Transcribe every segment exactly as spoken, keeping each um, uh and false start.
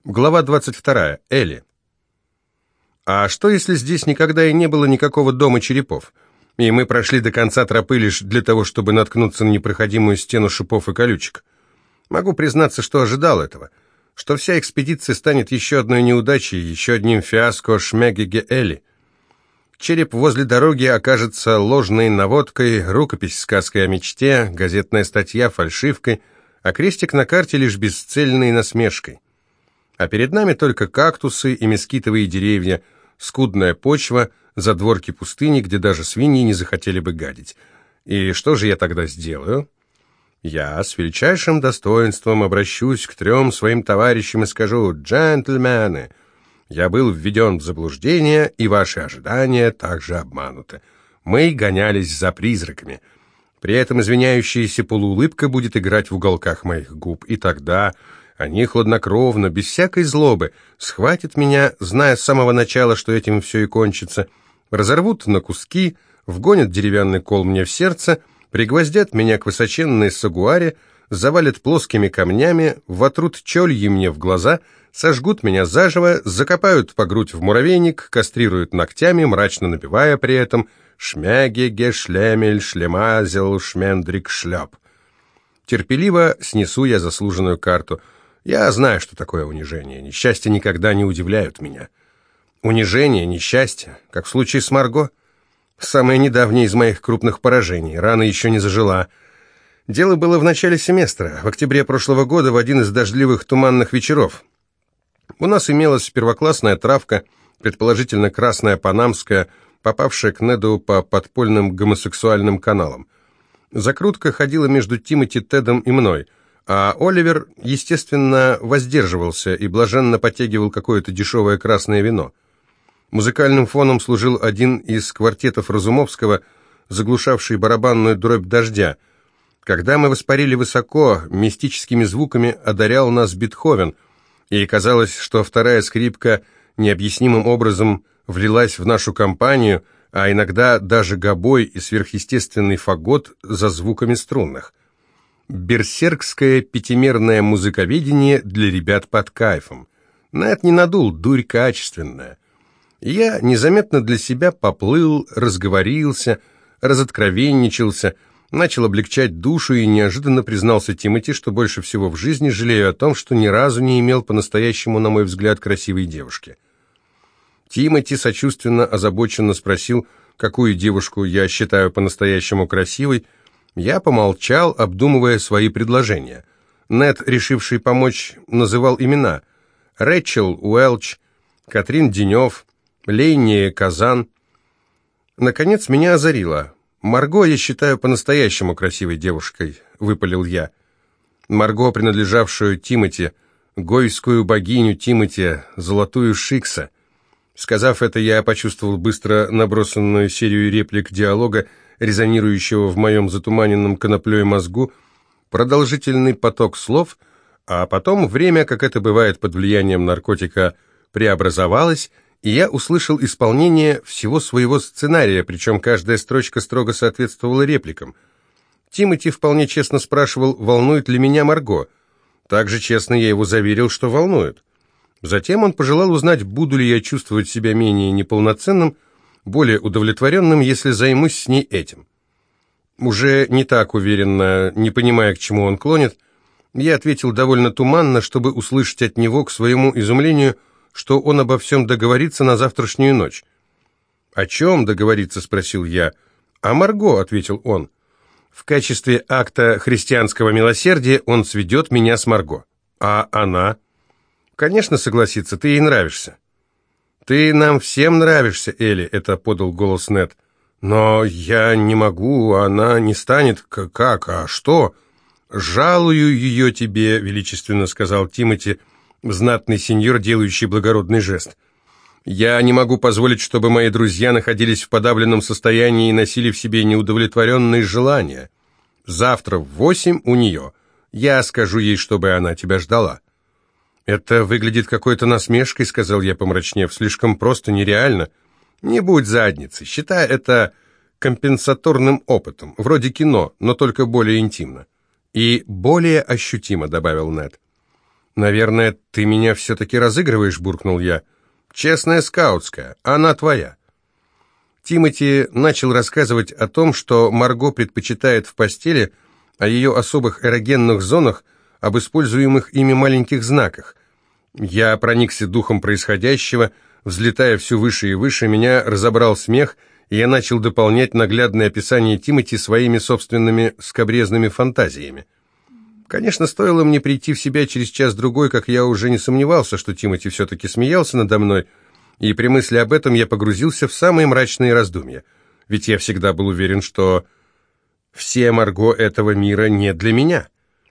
Глава двадцать вторая. Элли. А что, если здесь никогда и не было никакого дома черепов, и мы прошли до конца тропы лишь для того, чтобы наткнуться на непроходимую стену шипов и колючек? Могу признаться, что ожидал этого, что вся экспедиция станет еще одной неудачей, еще одним фиаско Шмегеге Элли. Череп возле дороги окажется ложной наводкой, рукопись сказкой о мечте, газетная статья фальшивкой, а крестик на карте лишь бесцельной насмешкой. А перед нами только кактусы и мескитовые деревья, скудная почва, задворки пустыни, где даже свиньи не захотели бы гадить. И что же я тогда сделаю? Я с величайшим достоинством обращусь к трем своим товарищам и скажу: «Джентльмены, я был введен в заблуждение, и ваши ожидания также обмануты. Мы гонялись за призраками». При этом извиняющаяся полуулыбка будет играть в уголках моих губ, и тогда они хладнокровно, без всякой злобы, схватят меня, зная с самого начала, что этим все и кончится, разорвут на куски, вгонят деревянный кол мне в сердце, пригвоздят меня к высоченной сагуаре, завалят плоскими камнями, вотрут чольи мне в глаза, сожгут меня заживо, закопают по грудь в муравейник, кастрируют ногтями, мрачно напевая при этом «Шмягеге шлемель шлемазел шмендрик шляп». Терпеливо снесу я заслуженную карту. Я знаю, что такое унижение. Несчастья никогда не удивляют меня. Унижение, несчастье, как в случае с Марго. Самое недавнее из моих крупных поражений. Рана еще не зажила. Дело было в начале семестра, в октябре прошлого года, в один из дождливых туманных вечеров. У нас имелась первоклассная травка, предположительно красная панамская, попавшая к Неду по подпольным гомосексуальным каналам. Закрутка ходила между Тимоти, Тедом и мной, а Оливер, естественно, воздерживался и блаженно подтягивал какое-то дешевое красное вино. Музыкальным фоном служил один из квартетов Разумовского, заглушавший барабанную дробь дождя. Когда мы воспарили высоко, мистическими звуками одарял нас Бетховен, и казалось, что вторая скрипка необъяснимым образом влилась в нашу компанию, а иногда даже гобой и сверхъестественный фагот за звуками струнных. Берсеркское пятимерное музыковедение для ребят под кайфом. Нэт не надул, дурь качественная. Я незаметно для себя поплыл, разговорился, разоткровенничался, начал облегчать душу и неожиданно признался Тимоти, что больше всего в жизни жалею о том, что ни разу не имел по-настоящему, на мой взгляд, красивой девушки. Тимоти сочувственно, озабоченно спросил, какую девушку я считаю по-настоящему красивой. Я помолчал, обдумывая свои предложения. Нэт, решивший помочь, называл имена: Рэчел Уэлч, Катрин Денев, Лейния Казан. Наконец меня озарило. «Марго я считаю по-настоящему красивой девушкой», — выпалил я. Марго, принадлежавшую Тимоти, гойскую богиню Тимоти, золотую Шикса. Сказав это, я почувствовал быстро набросанную серию реплик диалога, резонирующего в моем затуманенном коноплей мозгу, продолжительный поток слов, а потом время, как это бывает под влиянием наркотика, преобразовалось, и я услышал исполнение всего своего сценария, причем каждая строчка строго соответствовала репликам. Тимоти вполне честно спрашивал, волнует ли меня Марго. Также честно я его заверил, что волнует. Затем он пожелал узнать, буду ли я чувствовать себя менее неполноценным, более удовлетворенным, если займусь с ней этим. Уже не так уверенно, не понимая, к чему он клонит, я ответил довольно туманно, чтобы услышать от него, к своему изумлению, что он обо всем договорится на завтрашнюю ночь. «О чем договориться?» — спросил я. «О Марго», — ответил он. «В качестве акта христианского милосердия он сведет меня с Марго. А она?» «Конечно, согласится, ты ей нравишься». «Ты нам всем нравишься, Элли», — это подал голос Нэт. «Но я не могу, она не станет...» «Как? А что?» «Жалую ее тебе», — величественно сказал Тимоти, знатный сеньор, делающий благородный жест. «Я не могу позволить, чтобы мои друзья находились в подавленном состоянии и носили в себе неудовлетворенные желания. Завтра в восемь у нее. Я скажу ей, чтобы она тебя ждала». «Это выглядит какой-то насмешкой», — сказал я, помрачнев. «Слишком просто, нереально». «Не будь задницей. Считай это компенсаторным опытом, вроде кино, но только более интимно». «И более ощутимо», — добавил Нэт. «Наверное, ты меня все-таки разыгрываешь», — буркнул я. «Честная скаутская, она твоя». Тимоти начал рассказывать о том, что Марго предпочитает в постели, о ее особых эрогенных зонах, об используемых ими маленьких знаках. Я проникся духом происходящего, взлетая все выше и выше, меня разобрал смех, и я начал дополнять наглядное описание Тимоти своими собственными скабрезными фантазиями. Конечно, стоило мне прийти в себя через час-другой, как я уже не сомневался, что Тимоти все-таки смеялся надо мной, и при мысли об этом я погрузился в самые мрачные раздумья. Ведь я всегда был уверен, что все Марго этого мира не для меня.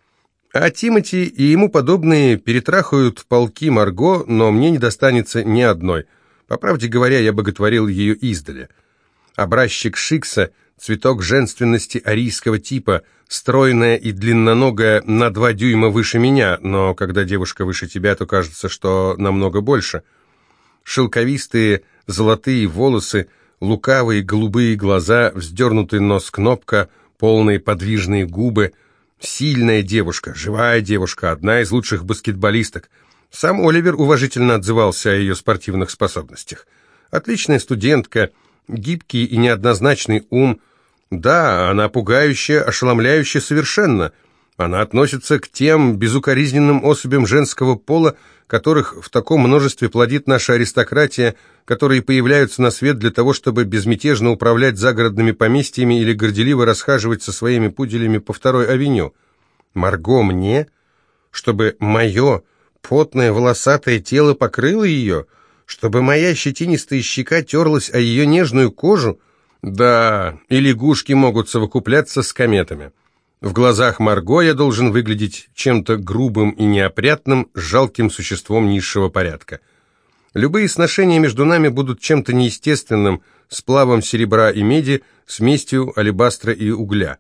А Тимоти и ему подобные перетрахают полки Марго, но мне не достанется ни одной. По правде говоря, я боготворил ее издали. Образчик Шикса, цветок женственности арийского типа, стройная и длинноногая на два дюйма выше меня, но когда девушка выше тебя, то кажется, что намного больше. Шелковистые золотые волосы, лукавые голубые глаза, вздернутый нос кнопка, полные подвижные губы. Сильная девушка, живая девушка, одна из лучших баскетболисток. Сам Оливер уважительно отзывался о ее спортивных способностях. Отличная студентка, гибкий и неоднозначный ум. Да, она пугающая, ошеломляющая совершенно. Она относится к тем безукоризненным особям женского пола, которых в таком множестве плодит наша аристократия, которые появляются на свет для того, чтобы безмятежно управлять загородными поместьями или горделиво расхаживать со своими пуделями по второй авеню. Марго мне? Чтобы мое потное волосатое тело покрыло ее? Чтобы моя щетинистая щека терлась о ее нежную кожу? Да, и лягушки могут совокупляться с кометами. В глазах Марго я должен выглядеть чем-то грубым и неопрятным, жалким существом низшего порядка. Любые сношения между нами будут чем-то неестественным, сплавом серебра и меди, смесью алебастра и угля.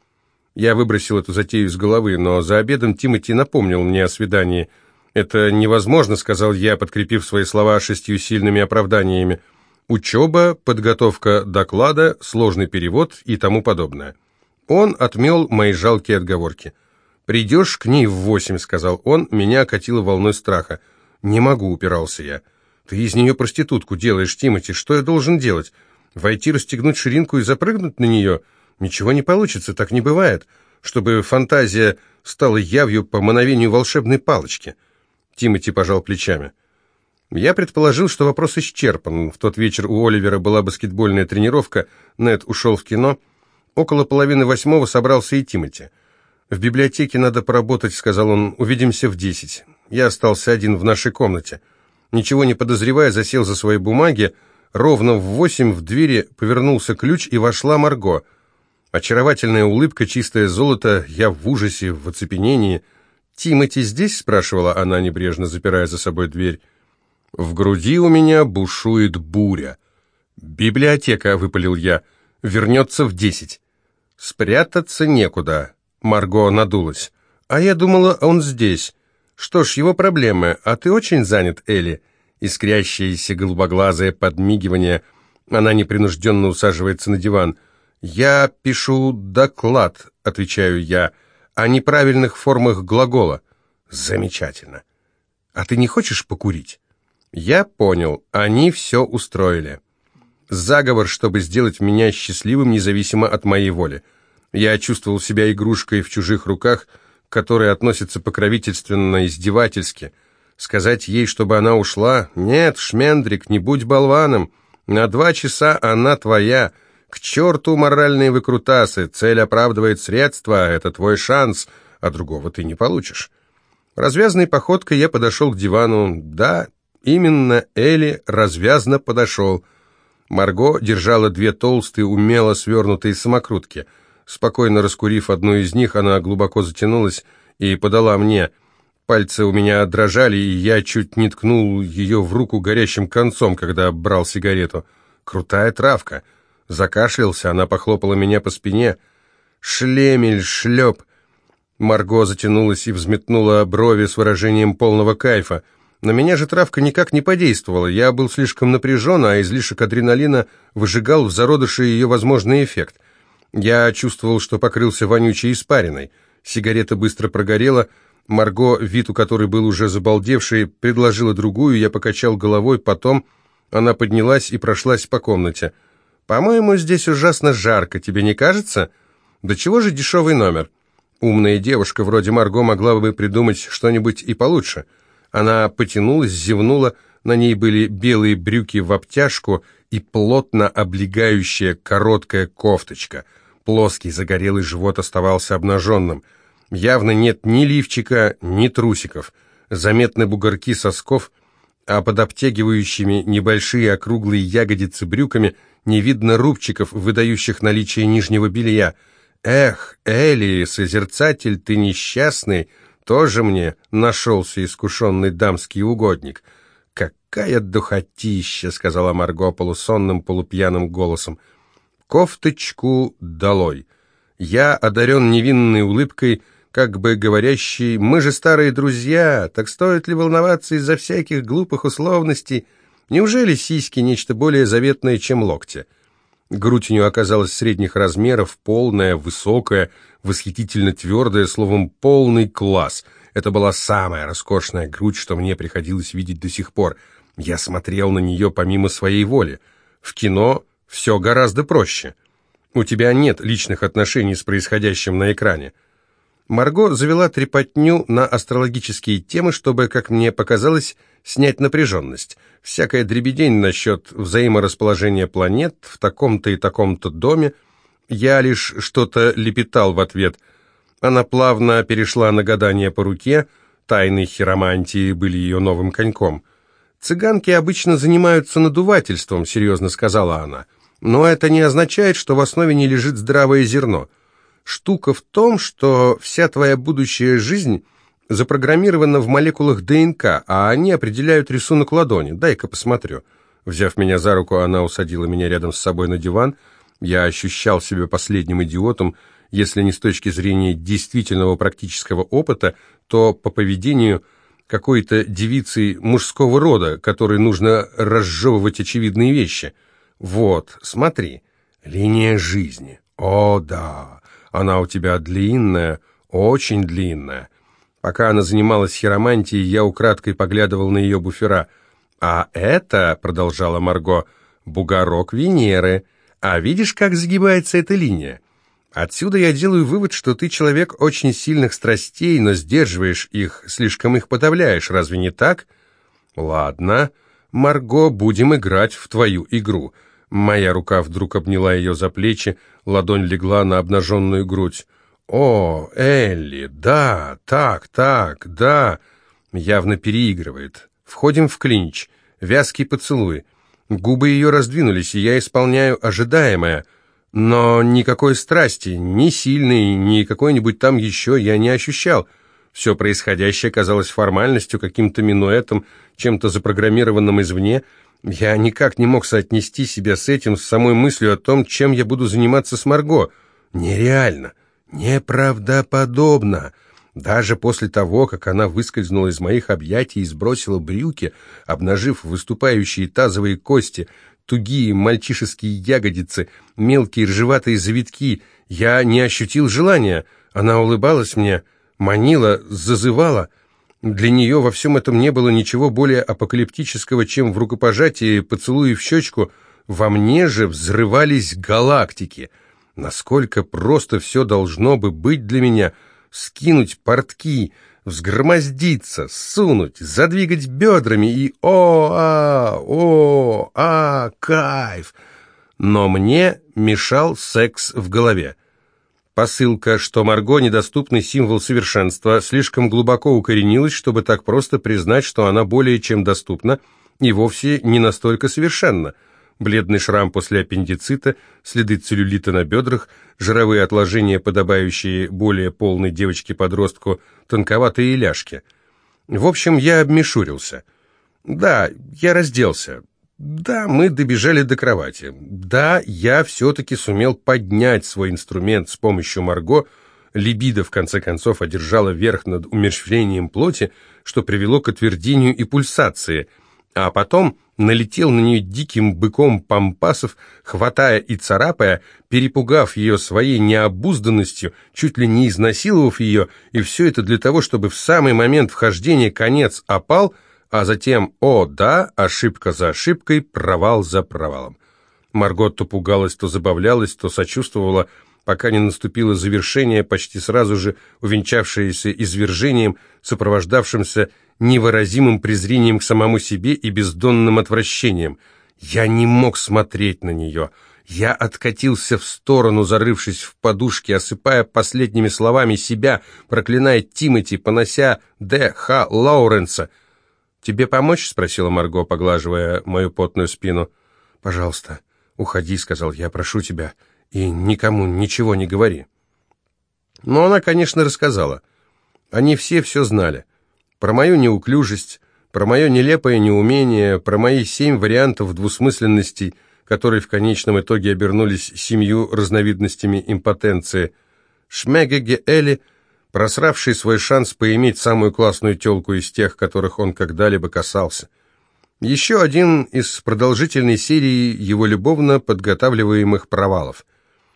Я выбросил эту затею из головы, но за обедом Тимоти напомнил мне о свидании. «Это невозможно», — сказал я, подкрепив свои слова шестью сильными оправданиями. «Учеба, подготовка доклада, сложный перевод и тому подобное». Он отмел мои жалкие отговорки. «Придешь к ней в восемь», — сказал он, меня окатило волной страха. «Не могу», — упирался я. «Ты из нее проститутку делаешь, Тимоти, что я должен делать? Войти, расстегнуть ширинку и запрыгнуть на нее? Ничего не получится, так не бывает, чтобы фантазия стала явью по мановению волшебной палочки». Тимоти пожал плечами. Я предположил, что вопрос исчерпан. В тот вечер у Оливера была баскетбольная тренировка, Нед ушел в кино. Около половины восьмого собрался и Тимоти. «В библиотеке надо поработать», — сказал он, — «увидимся в десять». Я остался один в нашей комнате. Ничего не подозревая, засел за свои бумаги. Ровно в восемь в двери повернулся ключ, и вошла Марго. Очаровательная улыбка, чистое золото, я в ужасе, в оцепенении. «Тимоти здесь?» — спрашивала она, небрежно запирая за собой дверь. В груди у меня бушует буря. «Библиотека», — выпалил я, — «вернется в десять». «Спрятаться некуда», — Марго надулась. «А я думала, он здесь. Что ж, его проблемы. А ты очень занят, Элли?» Искрящееся голубоглазое подмигивание. Она непринужденно усаживается на диван. «Я пишу доклад», — отвечаю я, — «о неправильных формах глагола». «Замечательно. А ты не хочешь покурить?» Я понял, они все устроили. Заговор, чтобы сделать меня счастливым, независимо от моей воли. Я чувствовал себя игрушкой в чужих руках, к которой относятся покровительственно, издевательски. Сказать ей, чтобы она ушла? Нет, шмендрик, не будь болваном. На два часа она твоя. К черту моральные выкрутасы. Цель оправдывает средства, это твой шанс, а другого ты не получишь. Развязной походкой я подошел к дивану. Да, именно Элли развязно подошел. Марго держала две толстые, умело свернутые самокрутки. Спокойно раскурив одну из них, она глубоко затянулась и подала мне. Пальцы у меня дрожали, и я чуть не ткнул ее в руку горящим концом, когда брал сигарету. Крутая травка. Закашлялся, она похлопала меня по спине. «Шлемель, шлеп!» Марго затянулась и взметнула брови с выражением полного кайфа. На меня же травка никак не подействовала, я был слишком напряжен, а излишек адреналина выжигал в зародыше ее возможный эффект. Я чувствовал, что покрылся вонючей испариной. Сигарета быстро прогорела, Марго, вид у которой был уже забалдевший, предложила другую, я покачал головой, потом она поднялась и прошлась по комнате. «По-моему, здесь ужасно жарко, тебе не кажется? Да чего же дешевый номер?» Умная девушка вроде Марго могла бы придумать что-нибудь и получше. Она потянулась, зевнула, на ней были белые брюки в обтяжку и плотно облегающая короткая кофточка. Плоский загорелый живот оставался обнаженным. Явно нет ни лифчика, ни трусиков. Заметны бугорки сосков, а под обтягивающими небольшие округлые ягодицы брюками не видно рубчиков, выдающих наличие нижнего белья. «Эх, Элли, созерцатель ты несчастный, тоже мне нашелся искушенный дамский угодник». «Какая духотища!» — сказала Марго полусонным, полупьяным голосом. «Кофточку долой!» Я одарен невинной улыбкой, как бы говорящей: «Мы же старые друзья, так стоит ли волноваться из-за всяких глупых условностей? Неужели сиськи нечто более заветное, чем локти?» Грудь у нее оказалась средних размеров, полная, высокая, восхитительно твердая, словом, полный класс. Это была самая роскошная грудь, что мне приходилось видеть до сих пор. Я смотрел на нее помимо своей воли. В кино все гораздо проще. У тебя нет личных отношений с происходящим на экране. Марго завела трепотню на астрологические темы, чтобы, как мне показалось, снять напряженность. Всякая дребедень насчет взаиморасположения планет в таком-то и таком-то доме. Я лишь что-то лепетал в ответ. Она плавно перешла на гадание по руке. Тайны хиромантии были ее новым коньком. «Цыганки обычно занимаются надувательством», — серьезно сказала она. «Но это не означает, что в основе не лежит здравое зерно. Штука в том, что вся твоя будущая жизнь запрограммирована в молекулах ДНК, а они определяют рисунок ладони. Дай-ка посмотрю». Взяв меня за руку, она усадила меня рядом с собой на диван. Я ощущал себя последним идиотом, если не с точки зрения действительного практического опыта, то по поведению какой-то девицы мужского рода, которой нужно разжевывать очевидные вещи. «Вот, смотри, линия жизни. О, да, она у тебя длинная, очень длинная». Пока она занималась хиромантией, я украдкой поглядывал на ее буфера. «А это, — продолжала Марго, — бугорок Венеры. А видишь, как загибается эта линия? Отсюда я делаю вывод, что ты человек очень сильных страстей, но сдерживаешь их, слишком их подавляешь. Разве не так? Ладно, Марго, будем играть в твою игру». Моя рука вдруг обняла ее за плечи, ладонь легла на обнаженную грудь. «О, Элли, да, так, так, да». Явно переигрывает. Входим в клинч. Вязкий поцелуй. Губы ее раздвинулись, и я исполняю ожидаемое. Но никакой страсти, ни сильной, ни какой-нибудь там еще я не ощущал. Все происходящее казалось формальностью, каким-то минуэтом, чем-то запрограммированным извне. Я никак не мог соотнести себя с этим, с самой мыслью о том, чем я буду заниматься с Марго. Нереально, неправдоподобно. Даже после того, как она выскользнула из моих объятий и сбросила брюки, обнажив выступающие тазовые кости, тугие мальчишеские ягодицы, мелкие ржеватые завитки, я не ощутил желания. Она улыбалась мне, манила, зазывала. Для нее во всем этом не было ничего более апокалиптического, чем в рукопожатии, поцелуи в щечку. Во мне же взрывались галактики. Насколько просто все должно бы быть для меня. Скинуть портки, взгромоздиться, сунуть, задвигать бедрами и о-а, о-а, кайф. Но мне мешал секс в голове. Посылка, что Марго — недоступный символ совершенства, слишком глубоко укоренилась, чтобы так просто признать, что она более чем доступна и вовсе не настолько совершенна. Бледный шрам после аппендицита, следы целлюлита на бедрах, жировые отложения, подобающие более полной девочке-подростку, тонковатые ляжки. В общем, я обмешурился. Да, я разделся. Да, мы добежали до кровати. Да, я все-таки сумел поднять свой инструмент с помощью Марго. Либидо, в конце концов, одержала верх над умерщвлением плоти, что привело к отвердению и пульсации. А потом налетел на нее диким быком пампасов, хватая и царапая, перепугав ее своей необузданностью, чуть ли не изнасиловав ее, и все это для того, чтобы в самый момент вхождения конец опал, а затем, о да, ошибка за ошибкой, провал за провалом. Марго то пугалась, то забавлялась, то сочувствовала, пока не наступило завершение, почти сразу же увенчавшееся извержением, сопровождавшимся невыразимым презрением к самому себе и бездонным отвращением. Я не мог смотреть на нее. Я откатился в сторону, зарывшись в подушки, осыпая последними словами себя, проклиная Тимоти, понося Д. Х. Лоуренса. «Тебе помочь?» — спросила Марго, поглаживая мою потную спину. «Пожалуйста, уходи», — сказал я, — «прошу тебя, и никому ничего не говори». Но она, конечно, рассказала. Они все все знали. Про мою неуклюжесть, про мое нелепое неумение, про мои семь вариантов двусмысленностей, которые в конечном итоге обернулись семью разновидностями импотенции. Шмегеге Элли, просравший свой шанс поиметь самую классную тёлку из тех, которых он когда-либо касался. Еще один из продолжительной серии его любовно подготавливаемых провалов.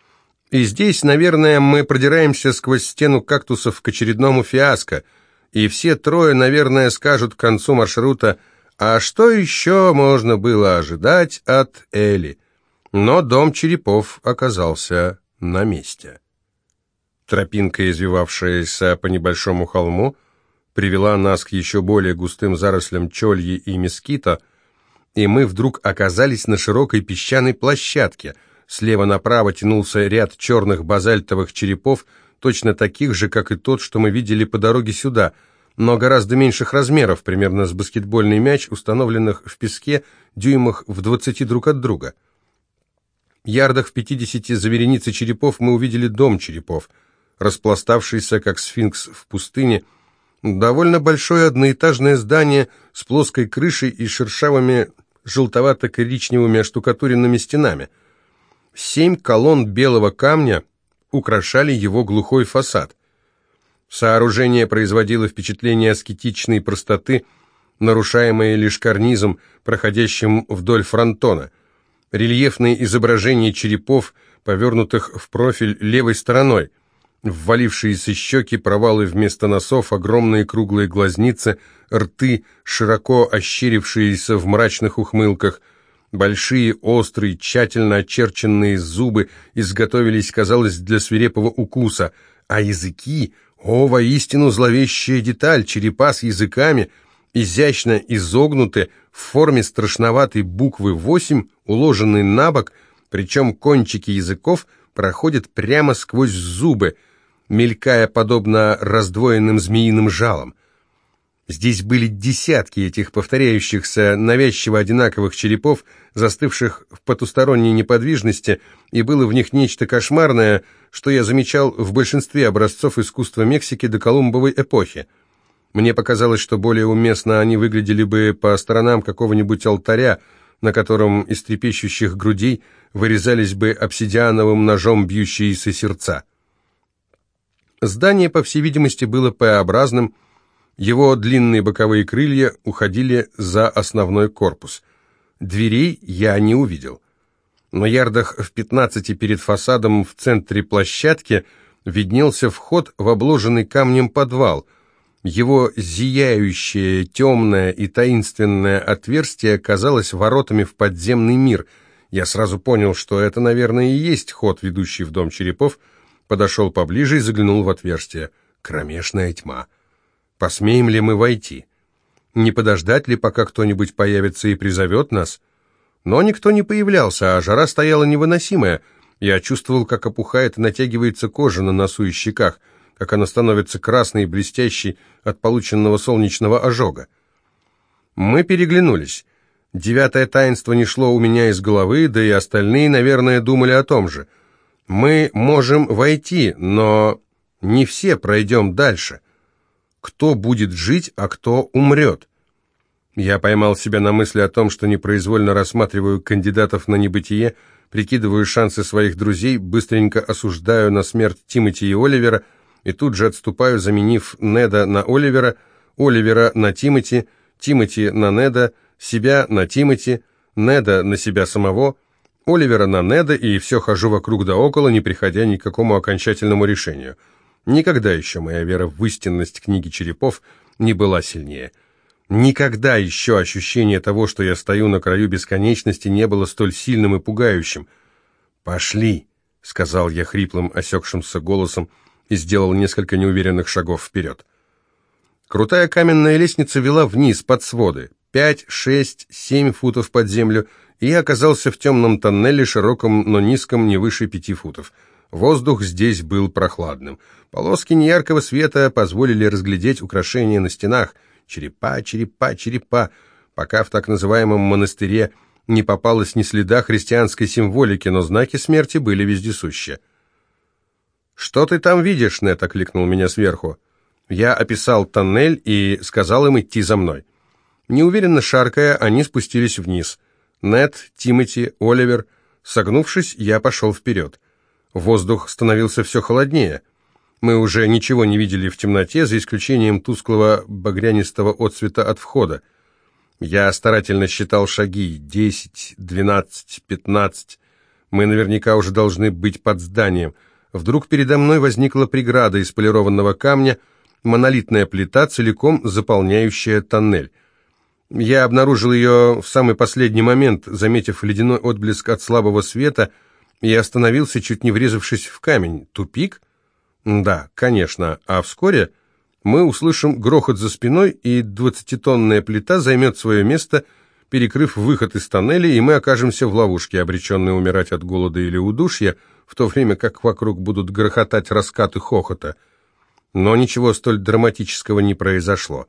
И здесь, наверное, мы продираемся сквозь стену кактусов к очередному фиаско, и все трое, наверное, скажут к концу маршрута: а что еще можно было ожидать от Элли? Но дом черепов оказался на месте. Тропинка, извивавшаяся по небольшому холму, привела нас к еще более густым зарослям чольи и мескита, и мы вдруг оказались на широкой песчаной площадке. Слева направо тянулся ряд черных базальтовых черепов, точно таких же, как и тот, что мы видели по дороге сюда, но гораздо меньших размеров, примерно с баскетбольный мяч, установленных в песке дюймах в двадцати друг от друга. Ярдах в пятидесяти за вереницей черепов мы увидели дом черепов, распластавшийся, как сфинкс в пустыне, довольно большое одноэтажное здание с плоской крышей и шершавыми желтовато-коричневыми оштукатуренными стенами. Семь колонн белого камня украшали его глухой фасад. Сооружение производило впечатление аскетичной простоты, нарушаемое лишь карнизом, проходящим вдоль фронтона. Рельефные изображения черепов, повернутых в профиль левой стороной, ввалившиеся щеки, провалы вместо носов, огромные круглые глазницы, рты, широко ощерившиеся в мрачных ухмылках, большие, острые, тщательно очерченные зубы изготовились, казалось, для свирепого укуса, а языки, о, воистину зловещая деталь, черепа с языками, изящно изогнуты в форме страшноватой буквы восемь, уложенные на бок, причем кончики языков проходят прямо сквозь зубы, мелькая подобно раздвоенным змеиным жалам. Здесь были десятки этих повторяющихся, навязчиво одинаковых черепов, застывших в потусторонней неподвижности, и было в них нечто кошмарное, что я замечал в большинстве образцов искусства Мексики до Колумбовой эпохи. Мне показалось, что более уместно они выглядели бы по сторонам какого-нибудь алтаря, на котором из трепещущих грудей вырезались бы обсидиановым ножом бьющиеся сердца. Здание, по всей видимости, было П-образным, его длинные боковые крылья уходили за основной корпус. Дверей я не увидел. На ярдах в пятнадцати перед фасадом в центре площадки виднелся вход в обложенный камнем подвал. Его зияющее, темное и таинственное отверстие казалось воротами в подземный мир. Я сразу понял, что это, наверное, и есть ход, ведущий в дом черепов, подошел поближе и заглянул в отверстие. Кромешная тьма. Посмеем ли мы войти? Не подождать ли, пока кто-нибудь появится и призовет нас? Но никто не появлялся, а жара стояла невыносимая. Я чувствовал, как опухает и натягивается кожа на носу и щеках, как она становится красной и блестящей от полученного солнечного ожога. Мы переглянулись. Девятое таинство не шло у меня из головы, да и остальные, наверное, думали о том же. Мы можем войти, но не все пройдем дальше. Кто будет жить, а кто умрет? Я поймал себя на мысли о том, что непроизвольно рассматриваю кандидатов на небытие, прикидываю шансы своих друзей, быстренько осуждаю на смерть Тимоти и Оливера, и тут же отступаю, заменив Неда на Оливера, Оливера на Тимоти, Тимоти на Неда, себя на Тимоти, Неда на себя самого, Оливера на Неда, и все хожу вокруг да около, не приходя ни к какому окончательному решению. Никогда еще моя вера в истинность книги черепов не была сильнее. Никогда еще ощущение того, что я стою на краю бесконечности, не было столь сильным и пугающим. «Пошли», — сказал я хриплым, осекшимся голосом и сделал несколько неуверенных шагов вперед. Крутая каменная лестница вела вниз, под своды, пять, шесть, семь футов под землю, и я оказался в темном тоннеле, широком, но низком, не выше пяти футов. Воздух здесь был прохладным. Полоски неяркого света позволили разглядеть украшения на стенах. Черепа, черепа, черепа, пока в так называемом монастыре не попалось ни следа христианской символики, но знаки смерти были вездесущи. «Что ты там видишь?» — Нед окликнул меня сверху. Я описал тоннель и сказал им идти за мной. Неуверенно шаркая, они спустились вниз. Нед, Тимоти, Оливер. Согнувшись, я пошел вперед. Воздух становился все холоднее. Мы уже ничего не видели в темноте, за исключением тусклого багрянистого отсвета от входа. Я старательно считал шаги. Десять, двенадцать, пятнадцать. Мы наверняка уже должны быть под зданием. Вдруг передо мной возникла преграда из полированного камня, монолитная плита, целиком заполняющая тоннель. Я обнаружил ее в самый последний момент, заметив ледяной отблеск от слабого света, и остановился, чуть не врезавшись в камень. Тупик? Да, конечно. А вскоре мы услышим грохот за спиной, и двадцатитонная плита займет свое место, перекрыв выход из тоннеля, и мы окажемся в ловушке, обреченные умирать от голода или удушья, в то время как вокруг будут грохотать раскаты хохота. Но ничего столь драматического не произошло.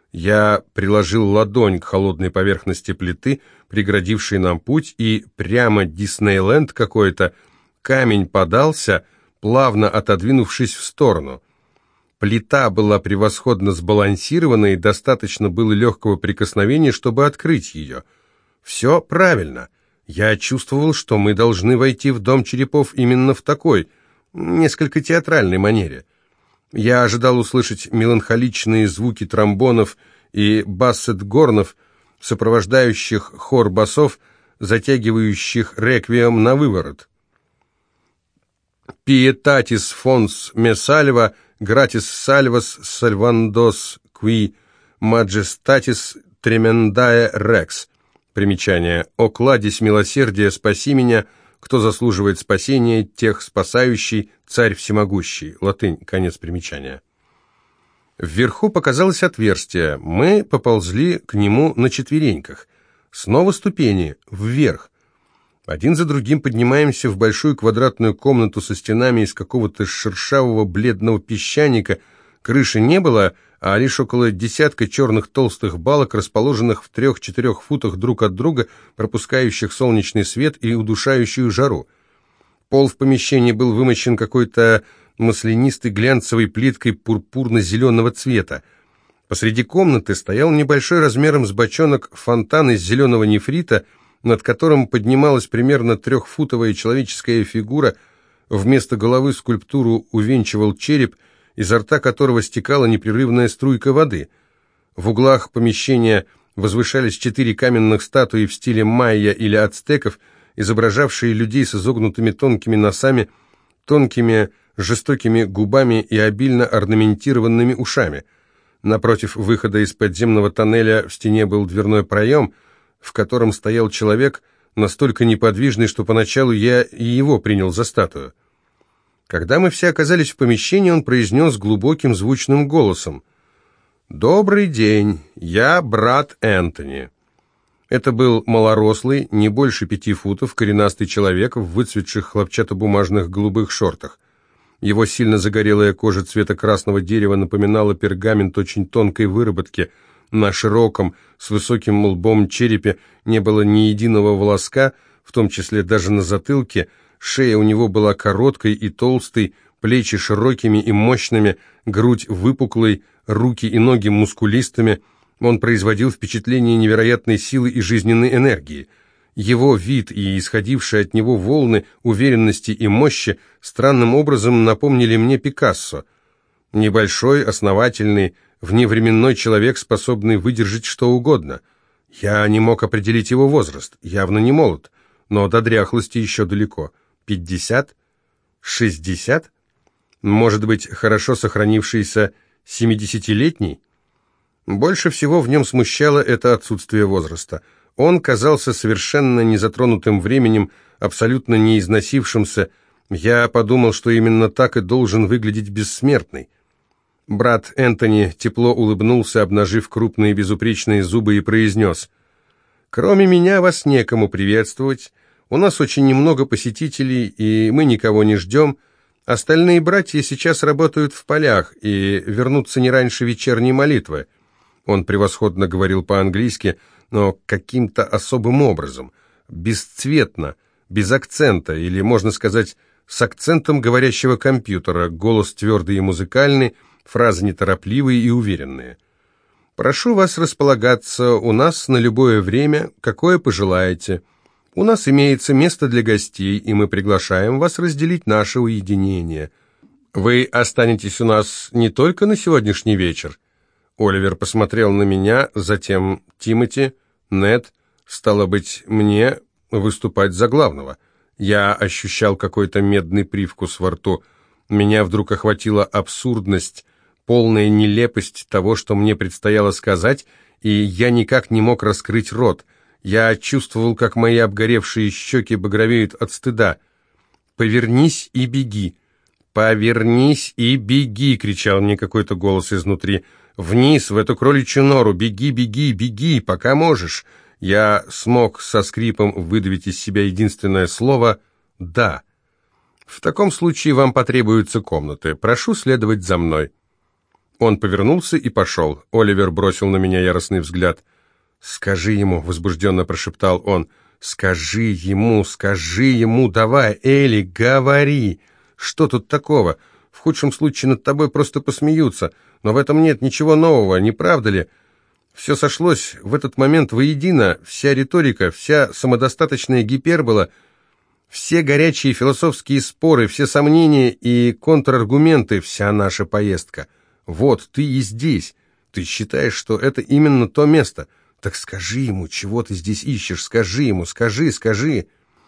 Я приложил ладонь к холодной поверхности плиты, преградившей нам путь, и прямо Диснейленд какой-то, камень подался, плавно отодвинувшись в сторону. Плита была превосходно сбалансирована, и достаточно было легкого прикосновения, чтобы открыть ее. Все правильно. Я чувствовал, что мы должны войти в дом черепов именно в такой, несколько театральной манере. Я ожидал услышать меланхоличные звуки тромбонов и бассет-горнов, сопровождающих хор басов, затягивающих реквием на выворот. «Pietatis fons me salva, gratis salvas salvandos qui majestatis tremendae rex». Примечание. «О, кладезь милосердия, спаси меня, кто заслуживает спасения, тех спасающий, царь всемогущий». Латынь. Конец примечания. Вверху показалось отверстие. Мы поползли к нему на четвереньках. Снова ступени. Вверх. Один за другим поднимаемся в большую квадратную комнату со стенами из какого-то шершавого бледного песчаника. Крыши не было, а лишь около десятка черных толстых балок, расположенных в трех-четырех футах друг от друга, пропускающих солнечный свет и удушающую жару. Пол в помещении был вымощен какой-то маслянистой глянцевой плиткой пурпурно-зеленого цвета. Посреди комнаты стоял небольшой размером с бочонок фонтан из зеленого нефрита, над которым поднималась примерно трехфутовая человеческая фигура, вместо головы скульптуру увенчивал череп, изо рта которого стекала непрерывная струйка воды. В углах помещения возвышались четыре каменных статуи в стиле майя или ацтеков, изображавшие людей с изогнутыми тонкими носами, тонкими жестокими губами и обильно орнаментированными ушами. Напротив выхода из подземного тоннеля в стене был дверной проем, в котором стоял человек, настолько неподвижный, что поначалу я и его принял за статую. Когда мы все оказались в помещении, он произнес глубоким звучным голосом: «Добрый день, я брат Энтони». Это был малорослый, не больше пяти футов, коренастый человек в выцветших хлопчатобумажных голубых шортах. Его сильно загорелая кожа цвета красного дерева напоминала пергамент очень тонкой выработки. На широком, с высоким лбом черепе не было ни единого волоска, в том числе даже на затылке. Шея у него была короткой и толстой, плечи широкими и мощными, грудь выпуклой, руки и ноги мускулистыми. Он производил впечатление невероятной силы и жизненной энергии. Его вид и исходившие от него волны уверенности и мощи странным образом напомнили мне Пикассо. Небольшой, основательный, вневременной человек, способный выдержать что угодно. Я не мог определить его возраст, явно не молод, но до дряхлости еще далеко. Пятьдесят? Шестьдесят? Может быть, хорошо сохранившийся семидесятилетний? Больше всего в нем смущало это отсутствие возраста. Он казался совершенно незатронутым временем, абсолютно не износившимся. Я подумал, что именно так и должен выглядеть бессмертный. Брат Энтони тепло улыбнулся, обнажив крупные безупречные зубы, и произнес: «Кроме меня вас некому приветствовать. У нас очень немного посетителей, и мы никого не ждем. Остальные братья сейчас работают в полях и вернутся не раньше вечерней молитвы». Он превосходно говорил по-английски, но каким-то особым образом, бесцветно, без акцента, или, можно сказать, с акцентом говорящего компьютера, голос твердый и музыкальный, фразы неторопливые и уверенные. «Прошу вас располагаться у нас на любое время, какое пожелаете. У нас имеется место для гостей, и мы приглашаем вас разделить наше уединение. Вы останетесь у нас не только на сегодняшний вечер». Оливер посмотрел на меня, затем Тимоти, Нед, стало быть, мне выступать за главного. Я ощущал какой-то медный привкус во рту. Меня вдруг охватила абсурдность, полная нелепость того, что мне предстояло сказать, и я никак не мог раскрыть рот. Я чувствовал, как мои обгоревшие щеки багровеют от стыда. «Повернись и беги! Повернись и беги!» — кричал мне какой-то голос изнутри. «Вниз, в эту кроличью нору! Беги, беги, беги, пока можешь!» Я смог со скрипом выдавить из себя единственное слово «да». «В таком случае вам потребуются комнаты. Прошу следовать за мной». Он повернулся и пошел. Оливер бросил на меня яростный взгляд. «Скажи ему», — возбужденно прошептал он, — «скажи ему, скажи ему, давай, Элли, говори! Что тут такого? В худшем случае над тобой просто посмеются, но в этом нет ничего нового, не правда ли? Все сошлось в этот момент воедино, вся риторика, вся самодостаточная гипербола, все горячие философские споры, все сомнения и контраргументы, вся наша поездка. Вот, ты и здесь. Ты считаешь, что это именно то место. Так скажи ему, чего ты здесь ищешь, скажи ему, скажи, скажи».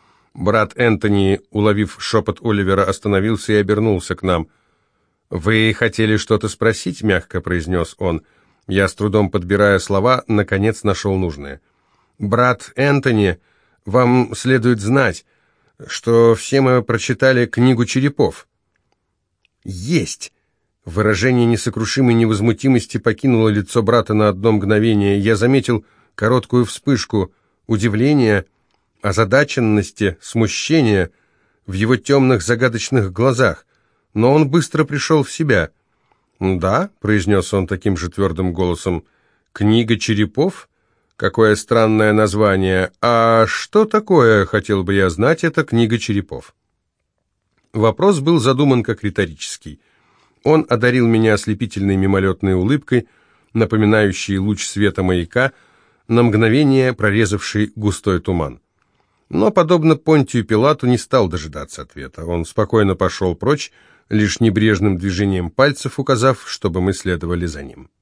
Брат Энтони, уловив шепот Оливера, остановился и обернулся к нам. «Вы хотели что-то спросить?» — мягко произнес он. Я, с трудом подбирая слова, наконец нашел нужное. «Брат Энтони, вам следует знать, что все мы прочитали книгу черепов». «Есть!» Выражение несокрушимой невозмутимости покинуло лицо брата на одно мгновение. Я заметил короткую вспышку удивления, озадаченности, смущения в его темных загадочных глазах, но он быстро пришел в себя. «Да», — произнес он таким же твердым голосом, — «книга черепов? Какое странное название. А что такое, хотел бы я знать, это книга черепов?» Вопрос был задуман как риторический. Он одарил меня ослепительной мимолетной улыбкой, напоминающей луч света маяка, на мгновение прорезавший густой туман. Но, подобно Понтию Пилату, не стал дожидаться ответа. Он спокойно пошел прочь, лишь небрежным движением пальцев указав, чтобы мы следовали за ним.